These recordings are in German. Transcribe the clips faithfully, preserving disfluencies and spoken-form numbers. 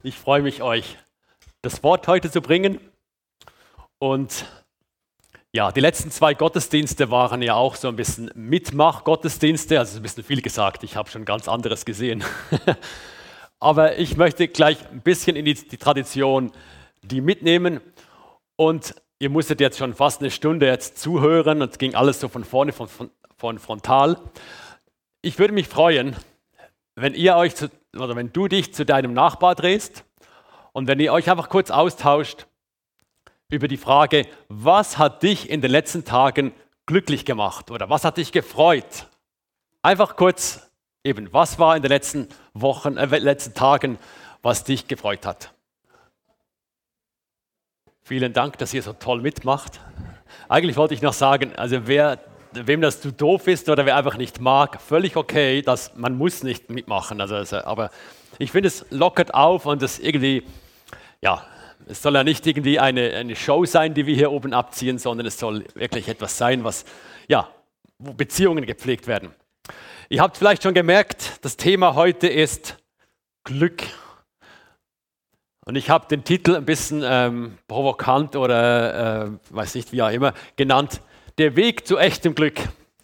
Ich freue mich, euch das Wort heute zu bringen. Und ja, die letzten zwei Gottesdienste waren ja auch so ein bisschen Mitmach-Gottesdienste. Also ein bisschen viel gesagt, ich habe schon ganz anderes gesehen. Aber ich möchte gleich ein bisschen in die, die Tradition die mitnehmen. Und ihr musstet jetzt schon fast eine Stunde jetzt zuhören und es ging alles so von vorne, von, von, von frontal. Ich würde mich freuen, wenn ihr euch zu, oder wenn du dich zu deinem Nachbar drehst und wenn ihr euch einfach kurz austauscht über die Frage, was hat dich in den letzten Tagen glücklich gemacht oder was hat dich gefreut? Einfach kurz eben, was war in den letzten Wochen, äh, letzten Tagen, was dich gefreut hat? Vielen Dank, dass ihr so toll mitmacht. Eigentlich wollte ich noch sagen, also wer wem das zu doof ist oder wer einfach nicht mag, völlig okay, dass man muss nicht mitmachen. Also, also, aber ich finde, es lockert auf und es irgendwie, ja, es soll ja nicht irgendwie eine, eine Show sein, die wir hier oben abziehen, sondern es soll wirklich etwas sein, was, ja, wo Beziehungen gepflegt werden. Ihr habt vielleicht schon gemerkt, das Thema heute ist Glück. Und ich habe den Titel ein bisschen ähm, provokant oder, äh, weiß nicht, wie auch immer, genannt, der Weg zu echtem Glück.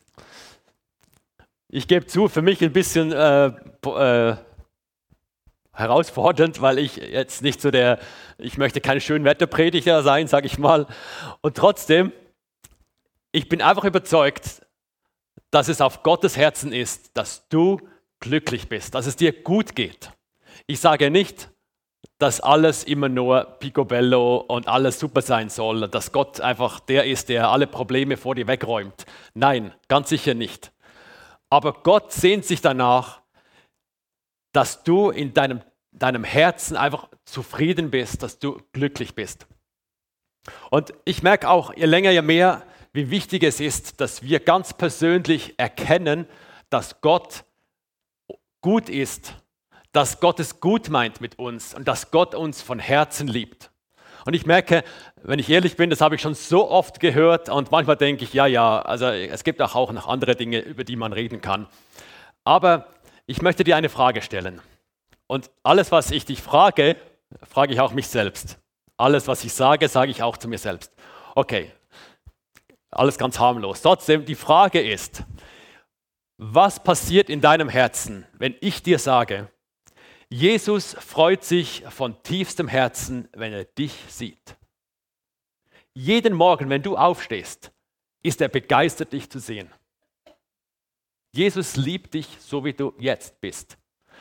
Ich gebe zu, für mich ein bisschen äh, äh, herausfordernd, weil ich jetzt nicht so der, ich möchte kein Schönwetterprediger sein, sage ich mal. Und trotzdem, ich bin einfach überzeugt, dass es auf Gottes Herzen ist, dass du glücklich bist, dass es dir gut geht. Ich sage nicht, dass alles immer nur picobello und alles super sein soll, dass Gott einfach der ist, der alle Probleme vor dir wegräumt. Nein, ganz sicher nicht. Aber Gott sehnt sich danach, dass du in deinem, deinem Herzen einfach zufrieden bist, dass du glücklich bist. Und ich merke auch, je länger, je mehr, wie wichtig es ist, dass wir ganz persönlich erkennen, dass Gott gut ist, dass Gott es gut meint mit uns und dass Gott uns von Herzen liebt. Und ich merke, wenn ich ehrlich bin, das habe ich schon so oft gehört und manchmal denke ich, ja, ja, also es gibt auch, auch noch andere Dinge, über die man reden kann. Aber ich möchte dir eine Frage stellen. Und alles, was ich dich frage, frage ich auch mich selbst. Alles, was ich sage, sage ich auch zu mir selbst. Okay, alles ganz harmlos. Trotzdem, die Frage ist, was passiert in deinem Herzen, wenn ich dir sage, Jesus freut sich von tiefstem Herzen, wenn er dich sieht. Jeden Morgen, wenn du aufstehst, ist er begeistert, dich zu sehen. Jesus liebt dich, so wie du jetzt bist.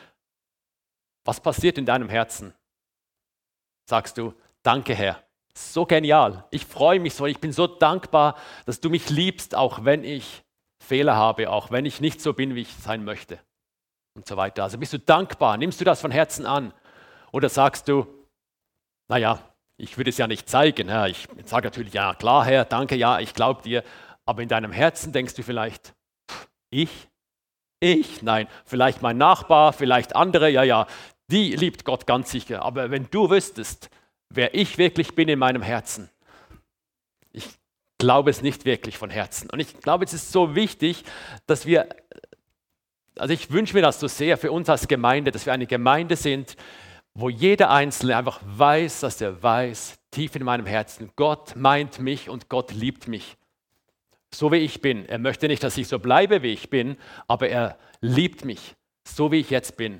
Was passiert in deinem Herzen? Sagst du, danke Herr, so genial, ich freue mich so, ich bin so dankbar, dass du mich liebst, auch wenn ich Fehler habe, auch wenn ich nicht so bin, wie ich sein möchte. Und so weiter. Also bist du dankbar? Nimmst du das von Herzen an? Oder sagst du, naja, ich würde es ja nicht zeigen. Ja, ich sage natürlich, ja klar, Herr, danke, ja, ich glaube dir. Aber in deinem Herzen denkst du vielleicht, ich? Ich? Nein, vielleicht mein Nachbar, vielleicht andere, ja, ja, die liebt Gott ganz sicher. Aber wenn du wüsstest, wer ich wirklich bin in meinem Herzen, ich glaube es nicht wirklich von Herzen. Und ich glaube, es ist so wichtig, dass wir Also ich wünsche mir das so sehr für uns als Gemeinde, dass wir eine Gemeinde sind, wo jeder Einzelne einfach weiß, dass er weiß, tief in meinem Herzen, Gott meint mich und Gott liebt mich, so wie ich bin. Er möchte nicht, dass ich so bleibe, wie ich bin, aber er liebt mich, so wie ich jetzt bin.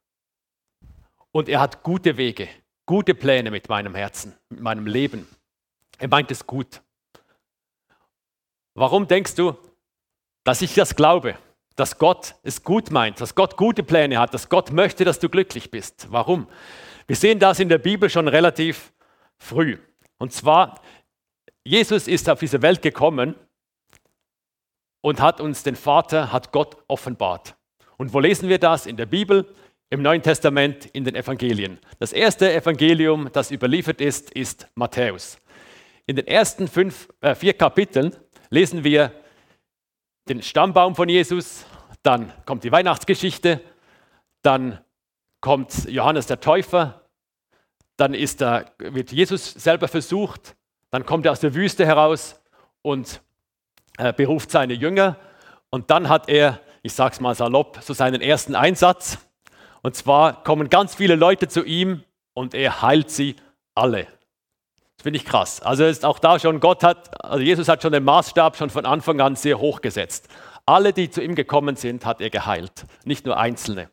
Und er hat gute Wege, gute Pläne mit meinem Herzen, mit meinem Leben. Er meint es gut. Warum denkst du, dass ich das glaube? Dass Gott es gut meint, dass Gott gute Pläne hat, dass Gott möchte, dass du glücklich bist. Warum? Wir sehen das in der Bibel schon relativ früh. Und zwar, Jesus ist auf diese Welt gekommen und hat uns den Vater, hat Gott offenbart. Und wo lesen wir das? In der Bibel, im Neuen Testament, in den Evangelien. Das erste Evangelium, das überliefert ist, ist Matthäus. In den ersten fünf, äh, vier Kapiteln lesen wir den Stammbaum von Jesus, dann kommt die Weihnachtsgeschichte, dann kommt Johannes der Täufer, dann ist da, wird Jesus selber versucht, dann kommt er aus der Wüste heraus und äh, beruft seine Jünger und dann hat er, ich sage es mal salopp, so seinen ersten Einsatz und zwar kommen ganz viele Leute zu ihm und er heilt sie alle. Das finde ich krass. Also ist auch da schon, Gott hat, also Jesus hat schon den Maßstab schon von Anfang an sehr hoch gesetzt. Alle, die zu ihm gekommen sind, hat er geheilt, nicht nur Einzelne.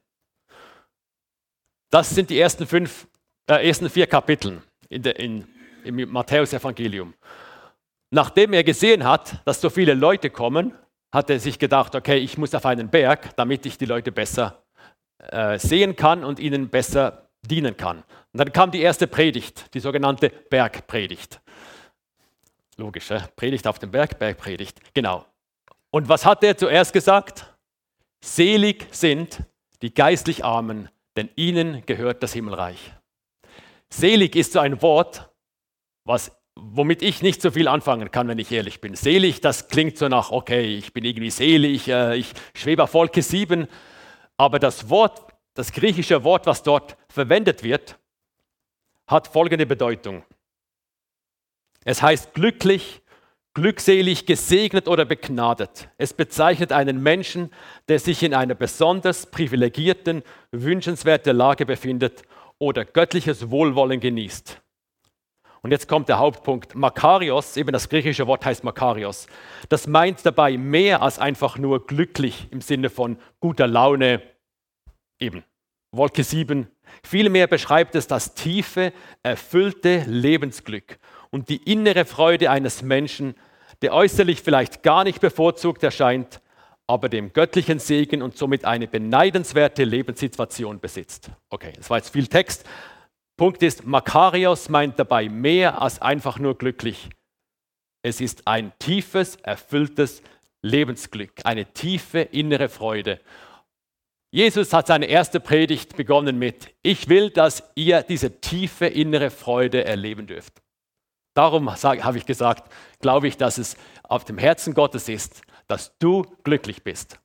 Das sind die ersten, fünf, äh, ersten vier Kapitel in der, in, im Matthäus-Evangelium. Nachdem er gesehen hat, dass so viele Leute kommen, hat er sich gedacht, okay, ich muss auf einen Berg, damit ich die Leute besser äh, sehen kann und ihnen besser dienen kann. Und dann kam die erste Predigt, die sogenannte Bergpredigt. Logisch, äh? Predigt auf dem Berg, Bergpredigt, genau. Und was hat er zuerst gesagt? Selig sind die geistlich Armen, denn ihnen gehört das Himmelreich. Selig ist so ein Wort, was, womit ich nicht so viel anfangen kann, wenn ich ehrlich bin. Selig, das klingt so nach, okay, ich bin irgendwie selig, äh, ich schwebe auf Wolke sieben. Aber das Wort, das griechische Wort, was dort verwendet wird, hat folgende Bedeutung. Es heißt glücklich, glückselig, gesegnet oder begnadet. Es bezeichnet einen Menschen, der sich in einer besonders privilegierten, wünschenswerten Lage befindet oder göttliches Wohlwollen genießt. Und jetzt kommt der Hauptpunkt. Makarios, eben das griechische Wort heißt Makarios. Das meint dabei mehr als einfach nur glücklich im Sinne von guter Laune, eben Wolke sieben. Vielmehr beschreibt es das tiefe, erfüllte Lebensglück und die innere Freude eines Menschen, der äußerlich vielleicht gar nicht bevorzugt erscheint, aber dem göttlichen Segen und somit eine beneidenswerte Lebenssituation besitzt. Okay, das war jetzt viel Text. Punkt ist, Makarios meint dabei mehr als einfach nur glücklich. Es ist ein tiefes, erfülltes Lebensglück, eine tiefe innere Freude. Jesus hat seine erste Predigt begonnen mit, ich will, dass ihr diese tiefe innere Freude erleben dürft. Darum habe ich gesagt, glaube ich, dass es auf dem Herzen Gottes ist, dass du glücklich bist.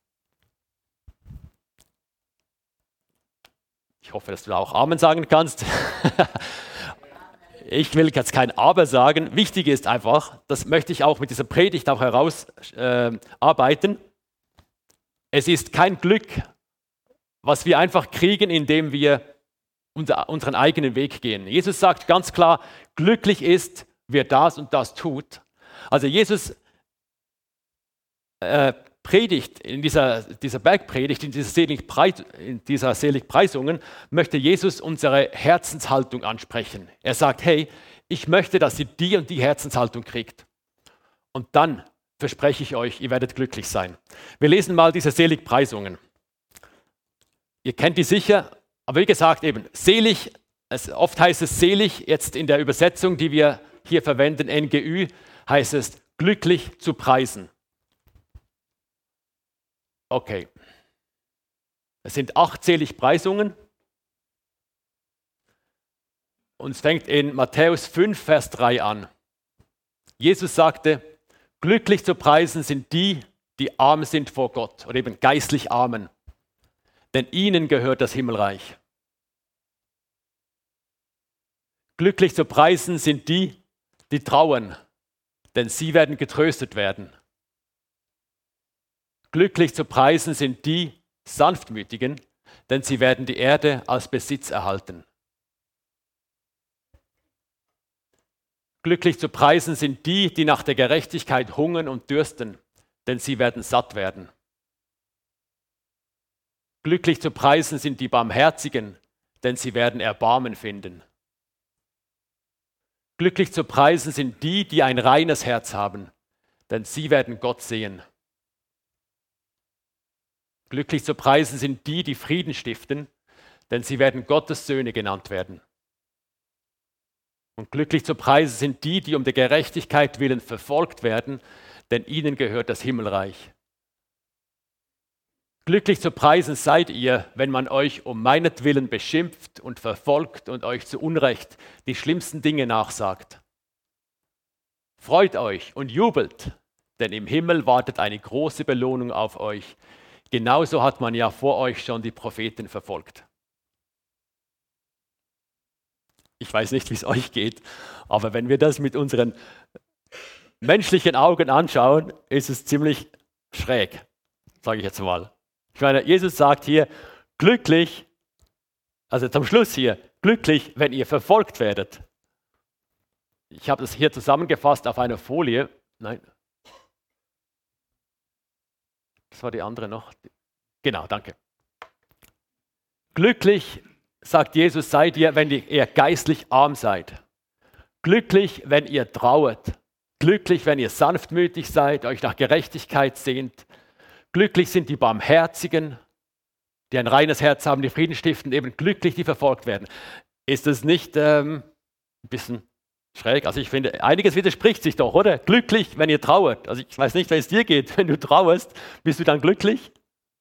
Ich hoffe, dass du da auch Amen sagen kannst. Ich will jetzt kein Aber sagen. Wichtig ist einfach, das möchte ich auch mit dieser Predigt auch herausarbeiten. Äh, es ist kein Glück, was wir einfach kriegen, indem wir unser, unseren eigenen Weg gehen. Jesus sagt ganz klar, glücklich ist, wer das und das tut. Also Jesus äh, predigt, in dieser, dieser Bergpredigt, in dieser, Seligpreis, in dieser Seligpreisungen, möchte Jesus unsere Herzenshaltung ansprechen. Er sagt, hey, ich möchte, dass ihr die und die Herzenshaltung kriegt. Und dann verspreche ich euch, ihr werdet glücklich sein. Wir lesen mal diese Seligpreisungen. Ihr kennt die sicher, aber wie gesagt eben, selig, es, oft heißt es selig, jetzt in der Übersetzung, die wir hier verwenden, N G Ü, heißt es glücklich zu preisen. Okay. Es sind acht Seligpreisungen. Und es fängt in Matthäus fünf, Vers drei an. Jesus sagte, glücklich zu preisen sind die, die arm sind vor Gott oder eben geistlich armen. Denn ihnen gehört das Himmelreich. Glücklich zu preisen sind die, die trauern, denn sie werden getröstet werden. Glücklich zu preisen sind die Sanftmütigen, denn sie werden die Erde als Besitz erhalten. Glücklich zu preisen sind die, die nach der Gerechtigkeit hungern und dürsten, denn sie werden satt werden. Glücklich zu preisen sind die Barmherzigen, denn sie werden Erbarmen finden. Glücklich zu preisen sind die, die ein reines Herz haben, denn sie werden Gott sehen. Glücklich zu preisen sind die, die Frieden stiften, denn sie werden Gottes Söhne genannt werden. Und glücklich zu preisen sind die, die um der Gerechtigkeit willen verfolgt werden, denn ihnen gehört das Himmelreich. Glücklich zu preisen seid ihr, wenn man euch um meinetwillen beschimpft und verfolgt und euch zu Unrecht die schlimmsten Dinge nachsagt. Freut euch und jubelt, denn im Himmel wartet eine große Belohnung auf euch. Genauso hat man ja vor euch schon die Propheten verfolgt. Ich weiß nicht, wie es euch geht, aber wenn wir das mit unseren menschlichen Augen anschauen, ist es ziemlich schräg, sage ich jetzt mal. Ich meine, Jesus sagt hier, glücklich also zum Schluss hier, glücklich, wenn ihr verfolgt werdet. Ich habe das hier zusammengefasst auf einer Folie. Nein. Das war die andere noch. Genau, danke. Glücklich, sagt Jesus, seid ihr, wenn ihr geistlich arm seid. Glücklich, wenn ihr trauert. Glücklich, wenn ihr sanftmütig seid, euch nach Gerechtigkeit sehnt. Glücklich sind die Barmherzigen, die ein reines Herz haben, die Frieden stiften, eben glücklich, die verfolgt werden. Ist das nicht ähm, ein bisschen schräg? Also ich finde, einiges widerspricht sich doch, oder? Glücklich, wenn ihr trauert. Also ich weiß nicht, wie es dir geht. Wenn du trauerst, bist du dann glücklich?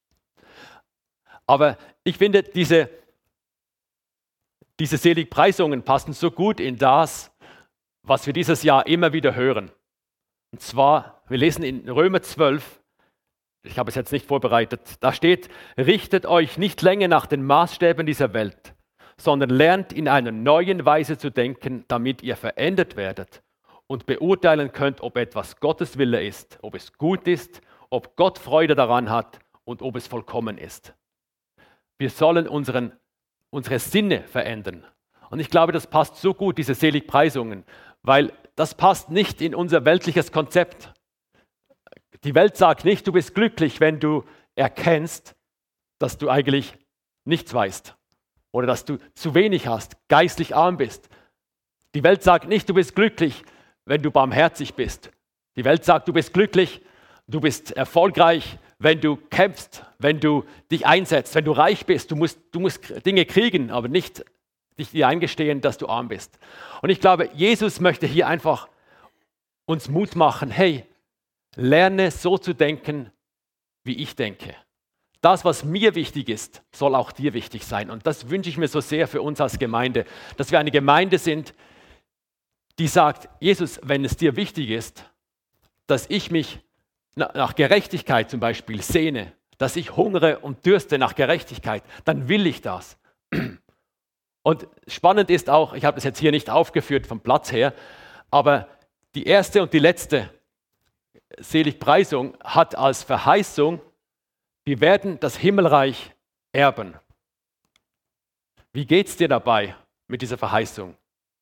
Aber ich finde, diese, diese Seligpreisungen passen so gut in das, was wir dieses Jahr immer wieder hören. Und zwar, wir lesen in Römer zwölf, ich habe es jetzt nicht vorbereitet, da steht, richtet euch nicht länger nach den Maßstäben dieser Welt, sondern lernt in einer neuen Weise zu denken, damit ihr verändert werdet und beurteilen könnt, ob etwas Gottes Wille ist, ob es gut ist, ob Gott Freude daran hat und ob es vollkommen ist. Wir sollen unseren, unsere Sinne verändern. Und ich glaube, das passt so gut, diese Seligpreisungen, weil das passt nicht in unser weltliches Konzept. Die Welt sagt nicht, du bist glücklich, wenn du erkennst, dass du eigentlich nichts weißt oder dass du zu wenig hast, geistlich arm bist. Die Welt sagt nicht, du bist glücklich, wenn du barmherzig bist. Die Welt sagt, du bist glücklich, du bist erfolgreich, wenn du kämpfst, wenn du dich einsetzt, wenn du reich bist. Du musst, du musst Dinge kriegen, aber nicht dich dir eingestehen, dass du arm bist. Und ich glaube, Jesus möchte hier einfach uns Mut machen, hey, lerne so zu denken, wie ich denke. Das, was mir wichtig ist, soll auch dir wichtig sein. Und das wünsche ich mir so sehr für uns als Gemeinde, dass wir eine Gemeinde sind, die sagt, Jesus, wenn es dir wichtig ist, dass ich mich nach Gerechtigkeit zum Beispiel sehne, dass ich hungere und dürste nach Gerechtigkeit, dann will ich das. Und spannend ist auch, ich habe das jetzt hier nicht aufgeführt vom Platz her, aber die erste und die letzte Seligpreisung hat als Verheißung, wir werden das Himmelreich erben. Wie geht es dir dabei mit dieser Verheißung?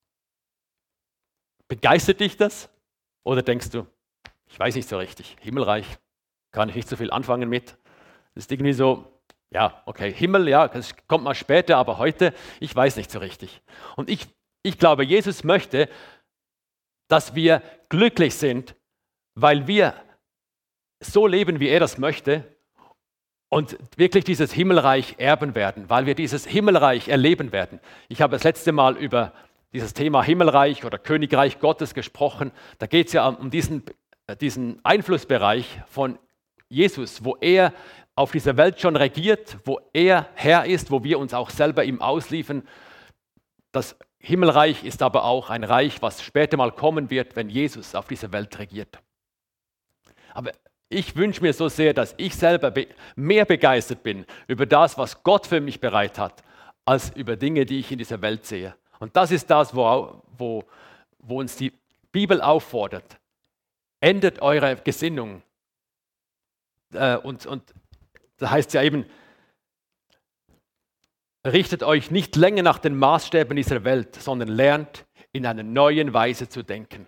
Begeistert dich das? Oder denkst du, ich weiß nicht so richtig, Himmelreich, kann ich nicht so viel anfangen mit. Das ist irgendwie so, ja, okay, Himmel, ja, das kommt mal später, aber heute, ich weiß nicht so richtig. Und ich, ich glaube, Jesus möchte, dass wir glücklich sind, weil wir so leben, wie er das möchte und wirklich dieses Himmelreich erben werden, weil wir dieses Himmelreich erleben werden. Ich habe das letzte Mal über dieses Thema Himmelreich oder Königreich Gottes gesprochen. Da geht es ja um diesen, diesen Einflussbereich von Jesus, wo er auf dieser Welt schon regiert, wo er Herr ist, wo wir uns auch selber ihm ausliefern. Das Himmelreich ist aber auch ein Reich, was später mal kommen wird, wenn Jesus auf dieser Welt regiert. Aber ich wünsche mir so sehr, dass ich selber be- mehr begeistert bin über das, was Gott für mich bereit hat, als über Dinge, die ich in dieser Welt sehe. Und das ist das, wo, wo, wo uns die Bibel auffordert. Ändert eure Gesinnung. Äh, und, und da heißt es ja eben, richtet euch nicht länger nach den Maßstäben dieser Welt, sondern lernt in einer neuen Weise zu denken.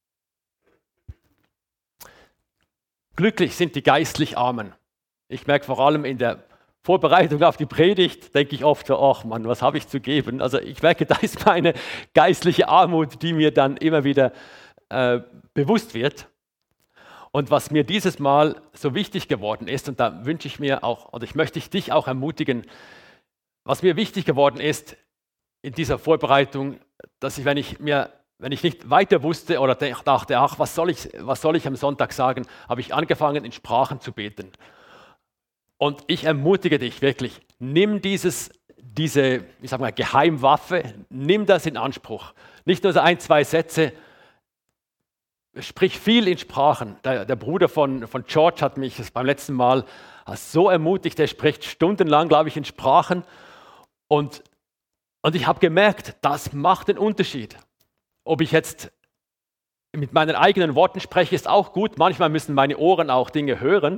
Glücklich sind die geistlich Armen. Ich merke vor allem in der Vorbereitung auf die Predigt, denke ich oft, ach Mann, was habe ich zu geben? Also ich merke, da ist meine geistliche Armut, die mir dann immer wieder äh, bewusst wird. Und was mir dieses Mal so wichtig geworden ist, und da wünsche ich mir auch, oder ich möchte dich auch ermutigen, was mir wichtig geworden ist in dieser Vorbereitung, dass ich, wenn ich mir Wenn ich nicht weiter wusste oder dachte, ach, was soll ich, was soll ich am Sonntag sagen, habe ich angefangen, in Sprachen zu beten. Und ich ermutige dich wirklich, nimm dieses, diese, ich sag mal, Geheimwaffe, nimm das in Anspruch. Nicht nur so ein, zwei Sätze, sprich viel in Sprachen. Der, der Bruder von, von George hat mich beim letzten Mal so ermutigt, er spricht stundenlang, glaube ich, in Sprachen. Und, und ich habe gemerkt, das macht einen Unterschied. Ob ich jetzt mit meinen eigenen Worten spreche, ist auch gut. Manchmal müssen meine Ohren auch Dinge hören.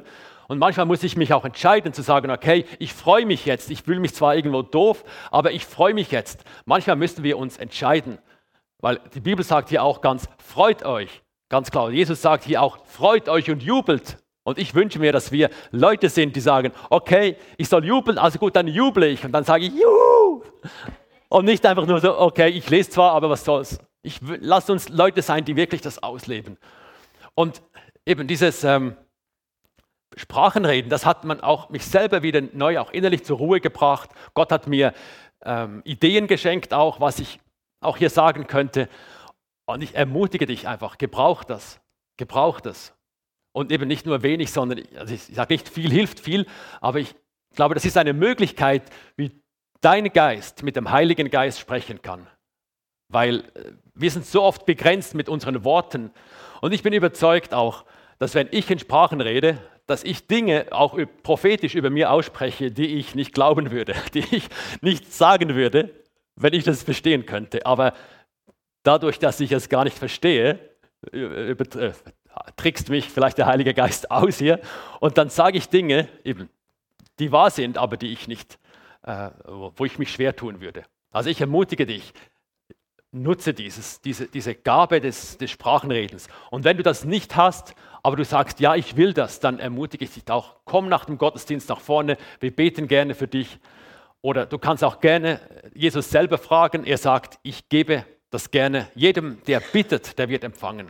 Und manchmal muss ich mich auch entscheiden zu sagen, okay, ich freue mich jetzt, ich fühle mich zwar irgendwo doof, aber ich freue mich jetzt. Manchmal müssen wir uns entscheiden, weil die Bibel sagt hier auch ganz, freut euch, ganz klar. Jesus sagt hier auch, freut euch und jubelt. Und ich wünsche mir, dass wir Leute sind, die sagen, okay, ich soll jubeln, also gut, dann juble ich und dann sage ich, juhu! Und nicht einfach nur so, okay, ich lese zwar, aber was soll's. Ich, lasst uns Leute sein, die wirklich das ausleben. Und eben dieses ähm, Sprachenreden, das hat man auch mich selber wieder neu auch innerlich zur Ruhe gebracht. Gott hat mir ähm, Ideen geschenkt, auch was ich auch hier sagen könnte. Und ich ermutige dich einfach, gebrauch das, gebrauch das. Und eben nicht nur wenig, sondern, also ich sage nicht, viel hilft viel, aber ich glaube, das ist eine Möglichkeit, wie dein Geist mit dem Heiligen Geist sprechen kann. Weil wir sind so oft begrenzt mit unseren Worten. Und ich bin überzeugt auch, dass wenn ich in Sprachen rede, dass ich Dinge auch prophetisch über mir ausspreche, die ich nicht glauben würde, die ich nicht sagen würde, wenn ich das verstehen könnte. Aber dadurch, dass ich es gar nicht verstehe, über, trickst mich vielleicht der Heilige Geist aus hier und dann sage ich Dinge, eben, die wahr sind, aber die ich nicht, äh, wo ich mich schwer tun würde. Also ich ermutige dich, nutze dieses, diese, diese Gabe des, des Sprachenredens. Und wenn du das nicht hast, aber du sagst, ja, ich will das, dann ermutige ich dich auch, komm nach dem Gottesdienst nach vorne, wir beten gerne für dich. Oder du kannst auch gerne Jesus selber fragen, er sagt, ich gebe das gerne jedem, der bittet, der wird empfangen.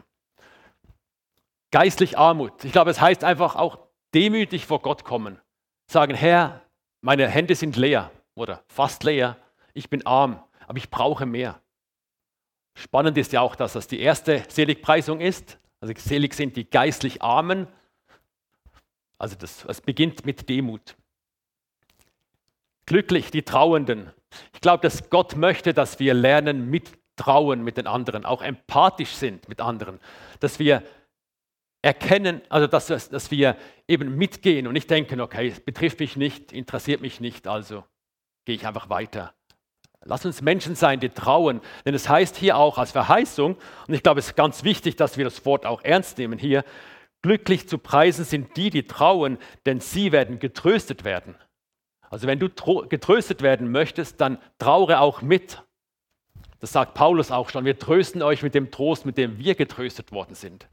Geistlich Armut. Ich glaube, es heißt einfach auch demütig vor Gott kommen. Sagen, Herr, meine Hände sind leer oder fast leer. Ich bin arm, aber ich brauche mehr. Spannend ist ja auch, dass das die erste Seligpreisung ist. Also selig sind die geistlich Armen. Also das, es beginnt mit Demut. Glücklich die Trauenden. Ich glaube, dass Gott möchte, dass wir lernen, mittrauen mit den anderen, auch empathisch sind mit anderen, dass wir erkennen, also dass, dass wir eben mitgehen und nicht denken, okay, es betrifft mich nicht, interessiert mich nicht, also gehe ich einfach weiter. Lass uns Menschen sein, die trauen, denn es heißt hier auch als Verheißung, und ich glaube, es ist ganz wichtig, dass wir das Wort auch ernst nehmen hier, glücklich zu preisen sind die, die trauen, denn sie werden getröstet werden. Also wenn du getröstet werden möchtest, dann trauere auch mit. Das sagt Paulus auch schon, wir trösten euch mit dem Trost, mit dem wir getröstet worden sind.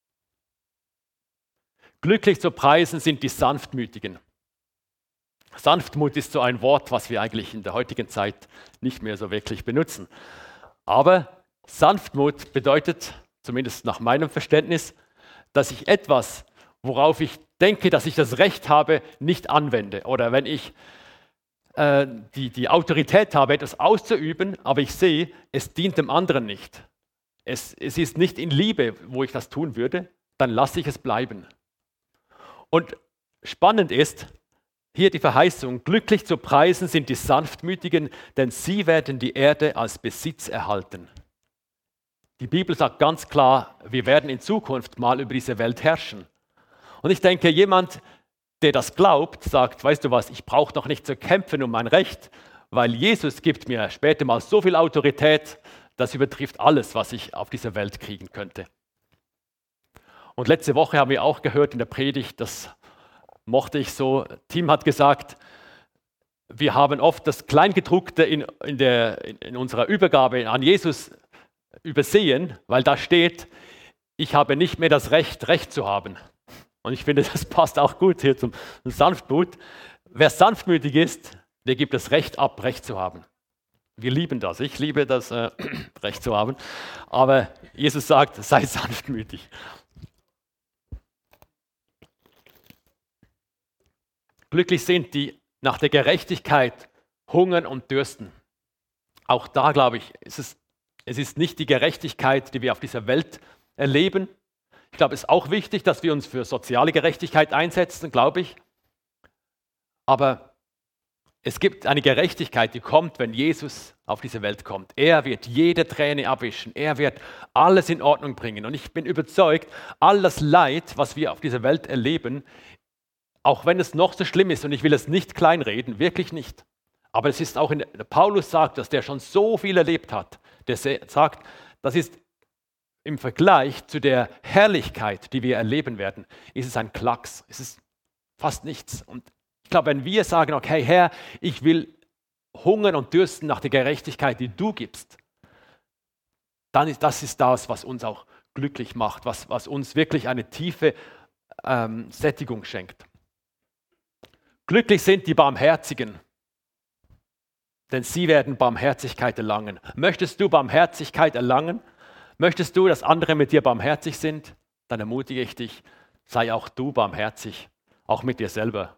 Glücklich zu preisen sind die Sanftmütigen. Sanftmut ist so ein Wort, was wir eigentlich in der heutigen Zeit nicht mehr so wirklich benutzen. Aber Sanftmut bedeutet, zumindest nach meinem Verständnis, dass ich etwas, worauf ich denke, dass ich das Recht habe, nicht anwende. Oder wenn ich äh, die, die Autorität habe, etwas auszuüben, aber ich sehe, es dient dem anderen nicht. Es, es ist nicht in Liebe, wo ich das tun würde, dann lasse ich es bleiben. Und spannend ist, hier die Verheißung, glücklich zu preisen sind die Sanftmütigen, denn sie werden die Erde als Besitz erhalten. Die Bibel sagt ganz klar, wir werden in Zukunft mal über diese Welt herrschen. Und ich denke, jemand, der das glaubt, sagt, weißt du was, ich brauche noch nicht zu kämpfen um mein Recht, weil Jesus gibt mir später mal so viel Autorität, das übertrifft alles, was ich auf dieser Welt kriegen könnte. Und letzte Woche haben wir auch gehört in der Predigt, das mochte ich so, Tim hat gesagt, wir haben oft das Kleingedruckte in, in, der, in unserer Übergabe an Jesus übersehen, weil da steht, ich habe nicht mehr das Recht, Recht zu haben. Und ich finde, das passt auch gut hier zum Sanftmut. Wer sanftmütig ist, der gibt das Recht ab, Recht zu haben. Wir lieben das, ich liebe das, äh, Recht zu haben. Aber Jesus sagt, sei sanftmütig. Glücklich sind die nach der Gerechtigkeit hungern und dürsten. Auch da, glaube ich, ist es, es ist nicht die Gerechtigkeit, die wir auf dieser Welt erleben. Ich glaube, es ist auch wichtig, dass wir uns für soziale Gerechtigkeit einsetzen, glaube ich. Aber es gibt eine Gerechtigkeit, die kommt, wenn Jesus auf diese Welt kommt. Er wird jede Träne abwischen. Er wird alles in Ordnung bringen. Und ich bin überzeugt, all das Leid, was wir auf dieser Welt erleben, auch wenn es noch so schlimm ist, und ich will es nicht kleinreden, wirklich nicht. Aber es ist auch, in, Paulus sagt, dass der schon so viel erlebt hat. Der sagt, das ist im Vergleich zu der Herrlichkeit, die wir erleben werden, ist es ein Klacks. Es ist fast nichts. Und ich glaube, wenn wir sagen, okay, Herr, ich will hungern und dürsten nach der Gerechtigkeit, die du gibst, dann ist das ist das, was uns auch glücklich macht, was, was uns wirklich eine tiefe ähm, Sättigung schenkt. Glücklich sind die Barmherzigen, denn sie werden Barmherzigkeit erlangen. Möchtest du Barmherzigkeit erlangen? Möchtest du, dass andere mit dir barmherzig sind? Dann ermutige ich dich, sei auch du barmherzig, auch mit dir selber.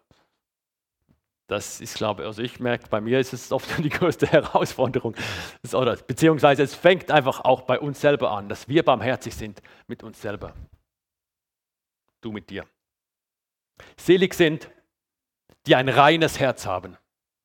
Das ist, glaube ich, also ich merke, bei mir ist es oft die größte Herausforderung. Das, oder, beziehungsweise es fängt einfach auch bei uns selber an, dass wir barmherzig sind mit uns selber. Du mit dir. Selig sind, die ein reines Herz haben,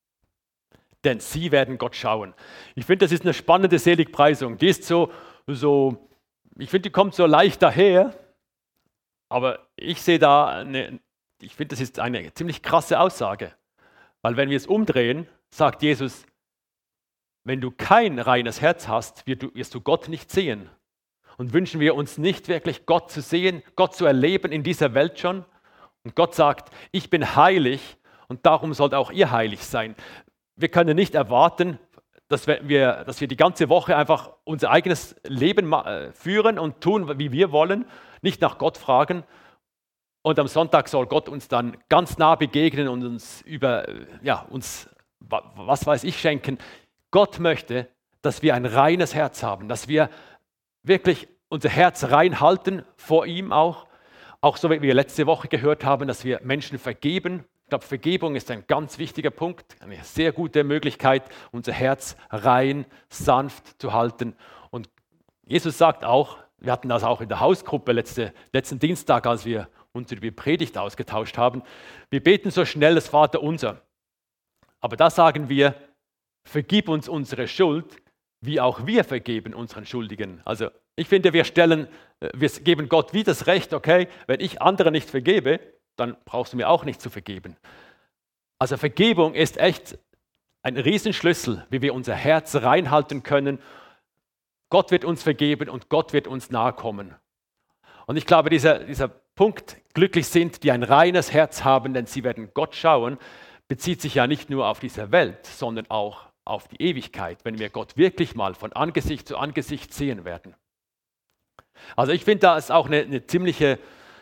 denn sie werden Gott schauen. Ich finde, das ist eine spannende Seligpreisung. Die ist so, so ich finde, die kommt so leicht daher, aber ich sehe da, eine, ich finde, das ist eine ziemlich krasse Aussage. Weil wenn wir es umdrehen, sagt Jesus, wenn du kein reines Herz hast, wirst du Gott nicht sehen. Und wünschen wir uns nicht wirklich Gott zu sehen, Gott zu erleben in dieser Welt schon? Und Gott sagt, ich bin heilig und darum sollt auch ihr heilig sein. Wir können nicht erwarten, dass wir, dass wir die ganze Woche einfach unser eigenes Leben führen und tun, wie wir wollen, nicht nach Gott fragen. Und am Sonntag soll Gott uns dann ganz nah begegnen und uns über, ja, uns, was weiß ich, schenken. Gott möchte, dass wir ein reines Herz haben, dass wir wirklich unser Herz rein halten vor ihm auch. Auch so, wie wir letzte Woche gehört haben, dass wir Menschen vergeben. Ich glaube, Vergebung ist ein ganz wichtiger Punkt, eine sehr gute Möglichkeit, unser Herz rein, sanft zu halten. Und Jesus sagt auch, wir hatten das auch in der Hausgruppe letzte, letzten Dienstag, als wir uns über die Predigt ausgetauscht haben. Wir beten so schnell das Vaterunser. Aber da sagen wir, vergib uns unsere Schuld, wie auch wir vergeben unseren Schuldigen. Also ich finde, wir stellen, wir geben Gott wie das Recht, okay, wenn ich andere nicht vergebe, dann brauchst du mir auch nicht zu vergeben. Also Vergebung ist echt ein Riesenschlüssel, wie wir unser Herz reinhalten können. Gott wird uns vergeben und Gott wird uns nahe kommen. Und ich glaube, dieser, dieser Punkt, glücklich sind, die ein reines Herz haben, denn sie werden Gott schauen, bezieht sich ja nicht nur auf diese Welt, sondern auch auf die Ewigkeit, wenn wir Gott wirklich mal von Angesicht zu Angesicht sehen werden. Also ich finde, da ist auch eine, eine ziemliche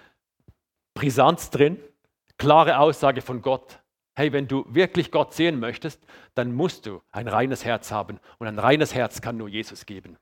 Brisanz drin, klare Aussage von Gott. Hey, wenn du wirklich Gott sehen möchtest, dann musst du ein reines Herz haben. Und ein reines Herz kann nur Jesus geben.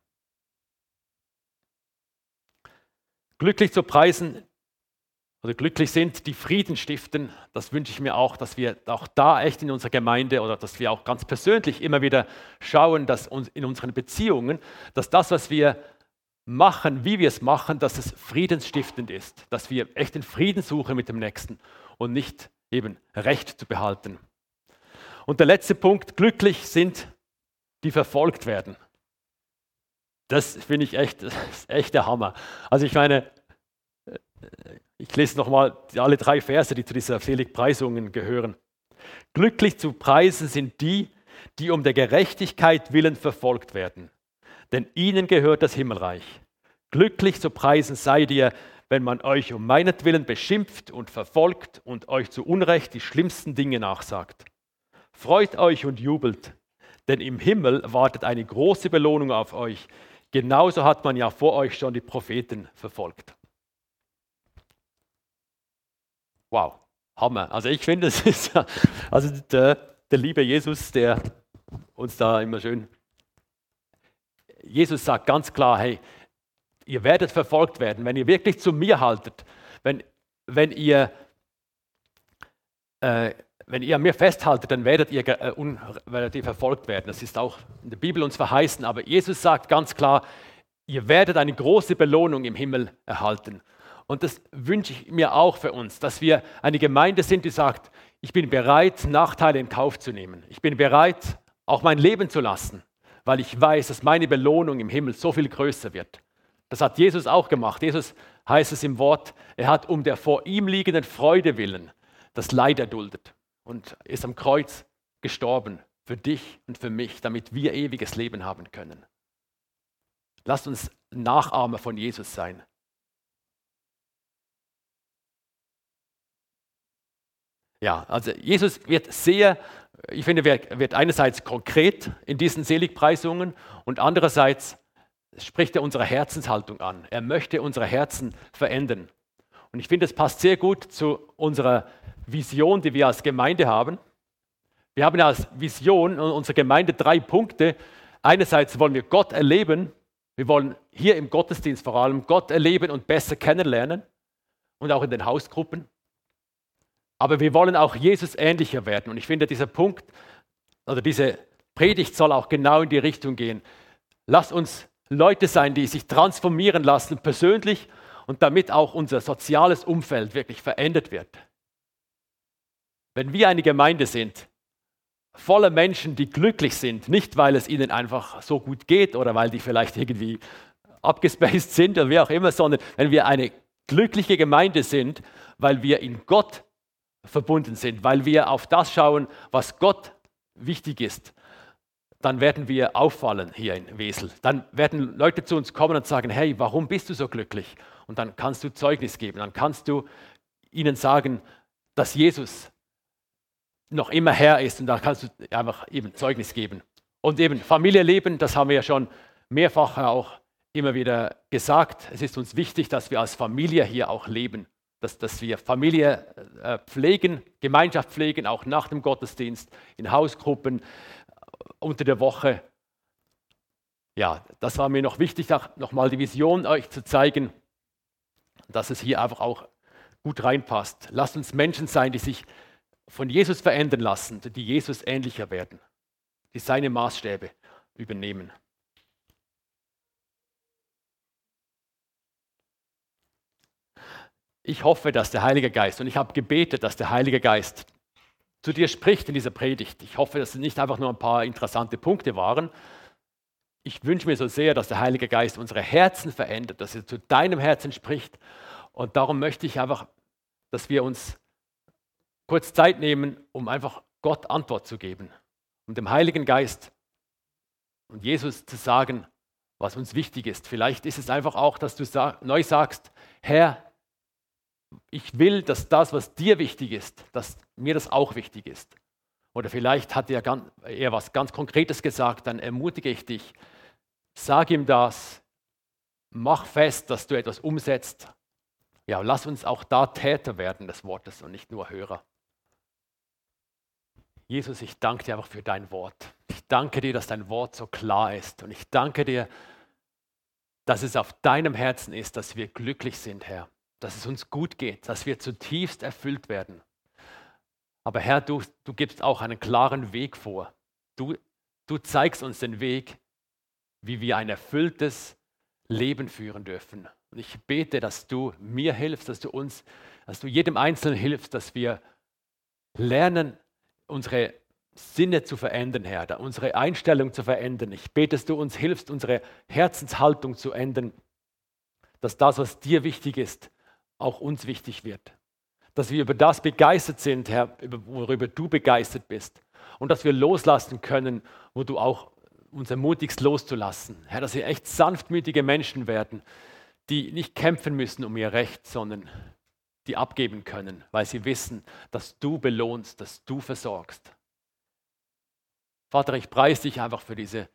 Glücklich zu preisen, oder glücklich sind, die Frieden stiften, das wünsche ich mir auch, dass wir auch da echt in unserer Gemeinde oder dass wir auch ganz persönlich immer wieder schauen, dass uns in unseren Beziehungen, dass das, was wir machen, wie wir es machen, dass es friedensstiftend ist, dass wir echt den Frieden suchen mit dem Nächsten und nicht eben Recht zu behalten. Und der letzte Punkt, glücklich sind, die verfolgt werden. Das finde ich echt, das ist echt der Hammer. Also ich meine, ich lese nochmal alle drei Verse, die zu dieser Seligpreisungen gehören. Glücklich zu preisen sind die, die um der Gerechtigkeit willen verfolgt werden, denn ihnen gehört das Himmelreich. Glücklich zu preisen seid ihr, wenn man euch um meinetwillen beschimpft und verfolgt und euch zu Unrecht die schlimmsten Dinge nachsagt. Freut euch und jubelt, denn im Himmel wartet eine große Belohnung auf euch. Genauso hat man ja vor euch schon die Propheten verfolgt. Wow, Hammer. Also ich finde, es ist also der, der liebe Jesus, der uns da immer schön... Jesus sagt ganz klar, hey, ihr werdet verfolgt werden, wenn ihr wirklich zu mir haltet, wenn, wenn, ihr, äh, wenn ihr an mir festhaltet, dann werdet ihr, äh, un, werdet ihr verfolgt werden. Das ist auch in der Bibel uns verheißen, aber Jesus sagt ganz klar, ihr werdet eine große Belohnung im Himmel erhalten. Und das wünsche ich mir auch für uns, dass wir eine Gemeinde sind, die sagt, ich bin bereit, Nachteile in Kauf zu nehmen. Ich bin bereit, auch mein Leben zu lassen, weil ich weiß, dass meine Belohnung im Himmel so viel größer wird. Das hat Jesus auch gemacht. Jesus heißt es im Wort, er hat um der vor ihm liegenden Freude willen das Leid erduldet und ist am Kreuz gestorben für dich und für mich, damit wir ewiges Leben haben können. Lasst uns Nachahmer von Jesus sein. Ja, also Jesus wird sehr, ich finde, wird, wird einerseits konkret in diesen Seligpreisungen und andererseits spricht er unsere Herzenshaltung an. Er möchte unsere Herzen verändern. Und ich finde, es passt sehr gut zu unserer Vision, die wir als Gemeinde haben. Wir haben als Vision unserer Gemeinde drei Punkte. Einerseits wollen wir Gott erleben. Wir wollen hier im Gottesdienst vor allem Gott erleben und besser kennenlernen und auch in den Hausgruppen. Aber wir wollen auch Jesus ähnlicher werden. Und ich finde, dieser Punkt oder diese Predigt soll auch genau in die Richtung gehen. Lass uns Leute sein, die sich transformieren lassen, persönlich und damit auch unser soziales Umfeld wirklich verändert wird. Wenn wir eine Gemeinde sind, voller Menschen, die glücklich sind, nicht weil es ihnen einfach so gut geht oder weil die vielleicht irgendwie abgespaced sind oder wie auch immer, sondern wenn wir eine glückliche Gemeinde sind, weil wir in Gott verbunden sind, weil wir auf das schauen, was Gott wichtig ist, dann werden wir auffallen hier in Wesel. Dann werden Leute zu uns kommen und sagen, hey, warum bist du so glücklich? Und dann kannst du Zeugnis geben, dann kannst du ihnen sagen, dass Jesus noch immer Herr ist und da kannst du einfach eben Zeugnis geben. Und eben Familie leben, das haben wir ja schon mehrfach auch immer wieder gesagt. Es ist uns wichtig, dass wir als Familie hier auch leben, dass, dass wir Familie äh, pflegen, Gemeinschaft pflegen, auch nach dem Gottesdienst, in Hausgruppen, unter der Woche. Ja, das war mir noch wichtig, nochmal die Vision euch zu zeigen, dass es hier einfach auch gut reinpasst. Lasst uns Menschen sein, die sich von Jesus verändern lassen, die Jesus ähnlicher werden, die seine Maßstäbe übernehmen. Ich hoffe, dass der Heilige Geist, und ich habe gebetet, dass der Heilige Geist zu dir spricht in dieser Predigt. Ich hoffe, dass es nicht einfach nur ein paar interessante Punkte waren. Ich wünsche mir so sehr, dass der Heilige Geist unsere Herzen verändert, dass er zu deinem Herzen spricht. Und darum möchte ich einfach, dass wir uns kurz Zeit nehmen, um einfach Gott Antwort zu geben, um dem Heiligen Geist und Jesus zu sagen, was uns wichtig ist. Vielleicht ist es einfach auch, dass du sag, neu sagst, Herr, ich will, dass das, was dir wichtig ist, dass mir das auch wichtig ist. Oder vielleicht hat er ganz, eher was ganz Konkretes gesagt, dann ermutige ich dich, sag ihm das, mach fest, dass du etwas umsetzt. Ja, lass uns auch da Täter werden des Wortes und nicht nur Hörer. Jesus, ich danke dir einfach für dein Wort. Ich danke dir, dass dein Wort so klar ist. Und ich danke dir, dass es auf deinem Herzen ist, dass wir glücklich sind, Herr. Dass es uns gut geht, dass wir zutiefst erfüllt werden. Aber Herr, du, du gibst auch einen klaren Weg vor. Du, du zeigst uns den Weg, wie wir ein erfülltes Leben führen dürfen. Und ich bete, dass du mir hilfst, dass du uns, dass du jedem Einzelnen hilfst, dass wir lernen, unsere Sinne zu verändern, Herr, unsere Einstellung zu verändern. Ich bete, dass du uns hilfst, unsere Herzenshaltung zu ändern, dass das, was dir wichtig ist, auch uns wichtig wird. Dass wir über das begeistert sind, Herr, worüber du begeistert bist. Und dass wir loslassen können, wo du auch uns ermutigst, loszulassen. Herr, dass wir echt sanftmütige Menschen werden, die nicht kämpfen müssen um ihr Recht, sondern die abgeben können, weil sie wissen, dass du belohnst, dass du versorgst. Vater, ich preise dich einfach für diese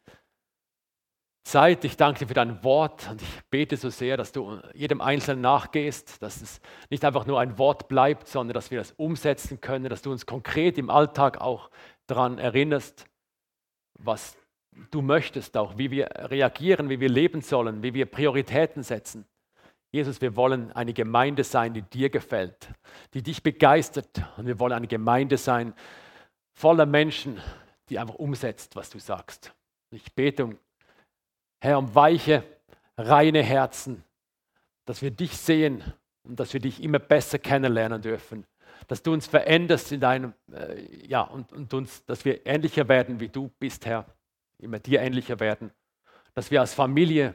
Zeit. Ich danke dir für dein Wort und ich bete so sehr, dass du jedem Einzelnen nachgehst, dass es nicht einfach nur ein Wort bleibt, sondern dass wir das umsetzen können, dass du uns konkret im Alltag auch daran erinnerst, was du möchtest, auch wie wir reagieren, wie wir leben sollen, wie wir Prioritäten setzen. Jesus, wir wollen eine Gemeinde sein, die dir gefällt, die dich begeistert, und wir wollen eine Gemeinde sein voller Menschen, die einfach umsetzt, was du sagst. Ich bete um Herr, um weiche, reine Herzen, dass wir dich sehen und dass wir dich immer besser kennenlernen dürfen. Dass du uns veränderst in deinem, äh, ja, und, und uns, dass wir ähnlicher werden, wie du bist, Herr. Immer dir ähnlicher werden. Dass wir als Familie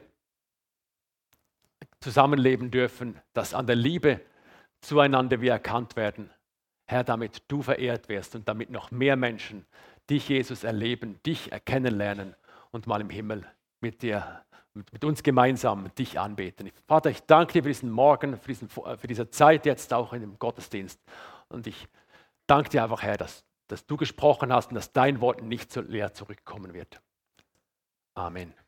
zusammenleben dürfen, dass an der Liebe zueinander wir erkannt werden. Herr, damit du verehrt wirst und damit noch mehr Menschen dich, Jesus, erleben, dich erkennen lernen und mal im Himmel mit dir, mit, mit uns gemeinsam dich anbeten. Vater, ich danke dir für diesen Morgen, für, diesen, für diese Zeit jetzt auch in dem Gottesdienst. Und ich danke dir einfach, Herr, dass, dass du gesprochen hast und dass dein Wort nicht so leer zurückkommen wird. Amen.